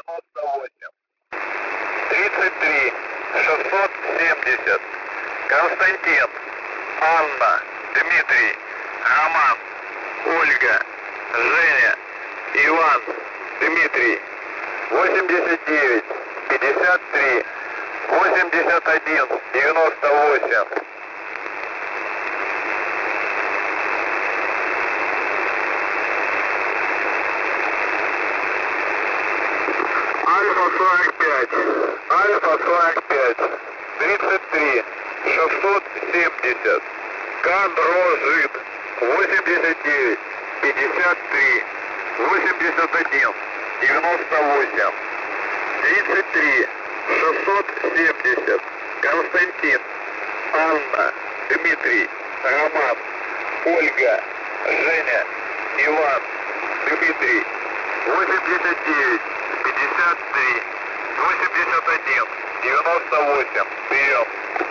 98. 33 670. Константин, Анна, Дмитрий, Роман, Ольга, Женя, Иван, Дмитрий. 89 53 81 98. Альфа 45, Альфа 45, 33 670, Кадрожит, 89 53 81 98. 33 670, Константин, Анна, Дмитрий, Роман, Ольга, Женя, Иван, Дмитрий. 89 53 81 98. Прием.